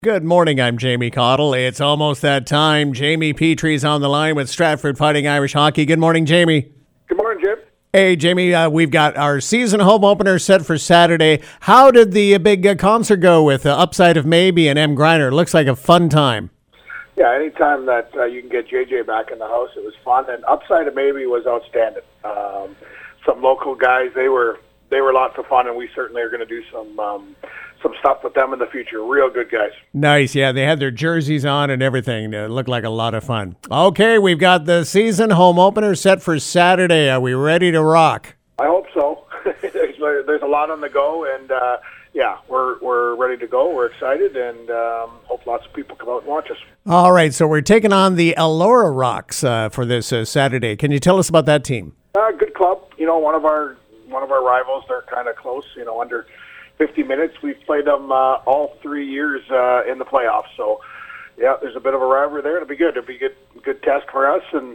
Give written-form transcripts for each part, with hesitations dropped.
Good morning, I'm Jamie Cottle. It's almost that time. Jamie Petrie's on the line with Stratford Fighting Irish Hockey. Good morning, Jamie. Good morning, Jim. Hey, Jamie, we've got our season home opener set for Saturday. How did the big concert go with Upside of Maybe and M. Griner? Looks like a fun time. Yeah, anytime that you can get JJ back in the house, it was fun. And Upside of Maybe was outstanding. Some local guys, they were lots of fun, and we certainly are going to do some stuff with them in the future. Real good guys. Nice, yeah. They had their jerseys on and everything. It looked like a lot of fun. Okay, we've got the season home opener set for Saturday. Are we ready to rock? I hope so. There's a lot on the go, and yeah, we're ready to go. We're excited, and hope lots of people come out and watch us. All right, so we're taking on the Elora Rocks for this Saturday. Can you tell us about that team? Good club. You know, one of our rivals. They're kind of close. You know, under 50 minutes. We've played them all 3 years in the playoffs. So, yeah, there's a bit of a rivalry there. It'll be good. It'll be a good test for us. And,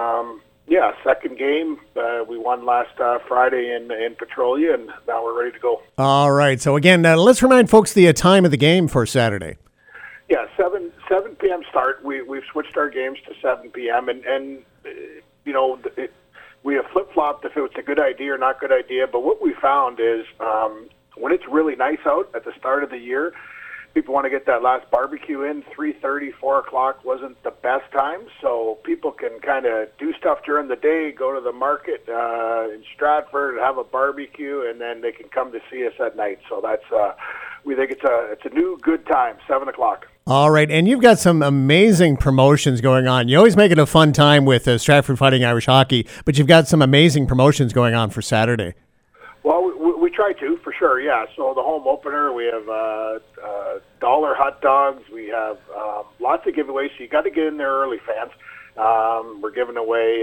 yeah, second game. We won last Friday in Petrolia, and now we're ready to go. All right. So, again, let's remind folks the time of the game for Saturday. Yeah, 7 p.m. start. We've switched our games to 7 p.m. And you know, we have flip-flopped if it's a good idea or not good idea. But what we found is when it's really nice out at the start of the year, people want to get that last barbecue in. 3:30, 4 o'clock wasn't the best time, so people can kind of do stuff during the day, go to the market in Stratford, have a barbecue, and then they can come to see us at night. So that's we think it's a new good time, 7 o'clock. All right, and you've got some amazing promotions going on. You always make it a fun time with Stratford Fighting Irish Hockey, but you've got some amazing promotions going on for Saturday. Well, we try to, for sure, yeah. So the home opener, we have dollar hot dogs. We have lots of giveaways, so you got to get in there early, fans. We're giving away,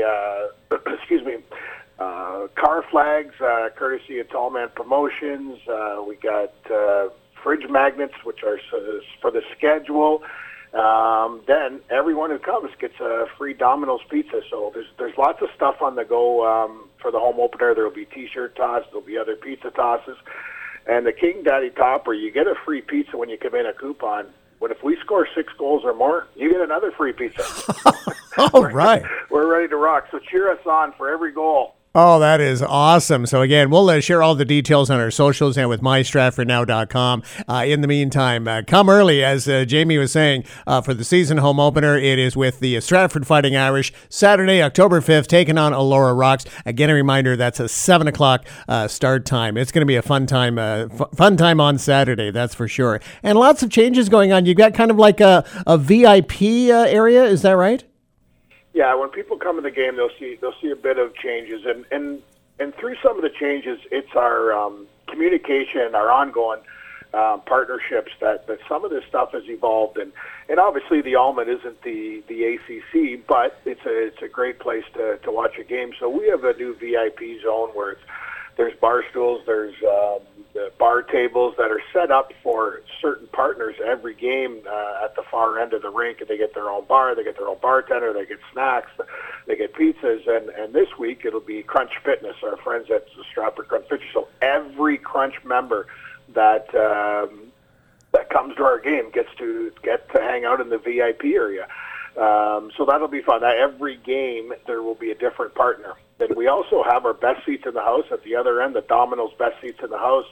car flags, courtesy of Tallman Promotions. We got fridge magnets, which are for the schedule. Then everyone who comes gets a free Domino's pizza. So there's lots of stuff on the go for the home opener. There will be T-shirt toss. There'll be other pizza tosses. And the King Daddy Topper, you get a free pizza when you come in a coupon. But if we score 6 goals or more, you get another free pizza. All right. We're ready to rock. So cheer us on for every goal. Oh, that is awesome. So, again, we'll share all the details on our socials and with mystratfordnow.com. In the meantime, come early, as Jamie was saying, for the season home opener. It is with the Stratford Fighting Irish, Saturday, October 5th, taking on Elora Rocks. Again, a reminder, that's a 7 o'clock start time. It's going to be a fun time on Saturday, that's for sure. And lots of changes going on. You've got kind of like a VIP area, is that right? Yeah, when people come in the game, they'll see a bit of changes, and through some of the changes, it's our communication, our ongoing partnerships that some of this stuff has evolved, and obviously the Almond isn't the ACC, but it's a great place to watch a game. So we have a new VIP zone where there's bar stools, there's the bar tables that are set up for certain partners every game at the far end of the rink, and they get their own bar, they get their own bartender, they get snacks, they get pizzas, and this week it'll be Crunch Fitness, our friends at the Stratford Crunch Fitness. So every Crunch member that comes to our game gets to hang out in the VIP area. So that'll be fun. Every game there will be a different partner. Then we also have our best seats in the house at the other end, the Domino's best seats in the house.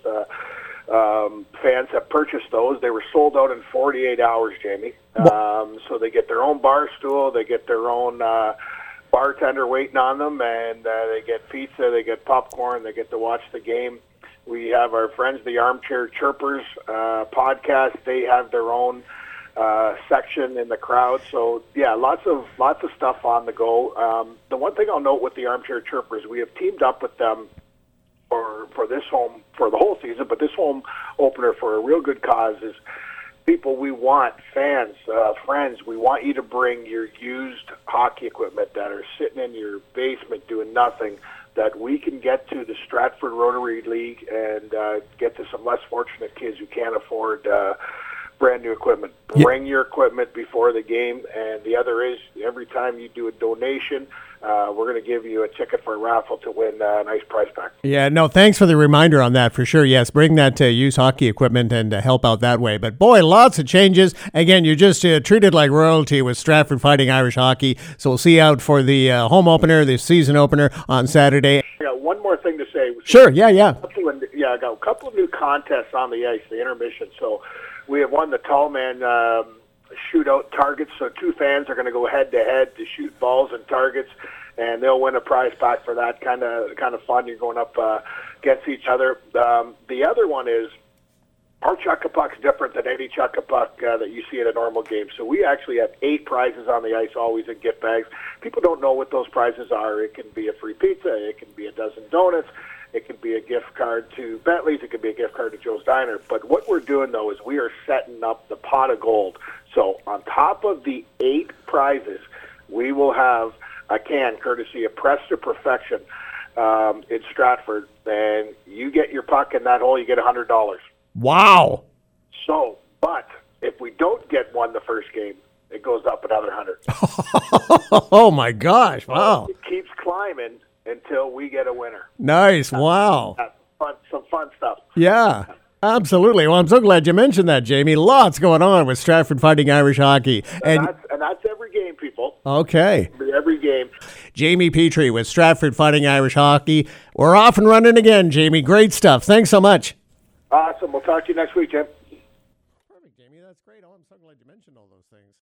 Fans have purchased those. They were sold out in 48 hours, Jamie. So they get their own bar stool, they get their own bartender waiting on them, and they get pizza, they get popcorn, they get to watch the game. We have our friends, the Armchair Chirpers podcast. They have their own section in the crowd. So yeah, lots of stuff on the go. The one thing I'll note with the Armchair Chirpers, we have teamed up with them for this home for the whole season, but this home opener for a real good cause is people we want, fans, friends, we want you to bring your used hockey equipment that are sitting in your basement doing nothing, that we can get to the Stratford Rotary League and get to some less fortunate kids who can't afford brand new equipment. Bring your equipment before the game, and the other is every time you do a donation, we're going to give you a ticket for a raffle to win a nice prize pack. Yeah, no, thanks for the reminder on that for sure. Yes, bring that used hockey equipment and help out that way. But boy, lots of changes. Again, you're just treated like royalty with Stratford Fighting Irish Hockey. So we'll see you out for the home opener, the season opener on Saturday. I got one more thing to say. Sure, yeah. I got a couple of new contests on the ice, the intermission. So we have won the tall man shootout targets. So two fans are going to go head-to-head to shoot balls and targets, and they'll win a prize pack for that. Kind of fun. You're going up against each other. The other one is our chuck-a-puck's different than any chuck-a-puck that you see at a normal game. So we actually have 8 prizes on the ice, always in gift bags. People don't know what those prizes are. It can be a free pizza. It can be a dozen donuts. It could be a gift card to Bentley's. It could be a gift card to Joe's Diner. But what we're doing, though, is we are setting up the pot of gold. So on top of the 8 prizes, we will have a can courtesy of Press to Perfection in Stratford. And you get your puck in that hole, you get $100. Wow. So, but if we don't get one the first game, it goes up another 100. Oh, my gosh. Wow. It keeps climbing until we get a winner. Nice. Wow. Some fun stuff. Yeah, absolutely. Well, I'm so glad you mentioned that, Jamie. Lots going on with Stratford Fighting Irish Hockey. And that's every game, people. Okay. Every game. Jamie Petrie with Stratford Fighting Irish Hockey. We're off and running again, Jamie. Great stuff. Thanks so much. Awesome. We'll talk to you next week, Jim. Perfect, Jamie. That's great. Oh, I'm so glad you mentioned all those things.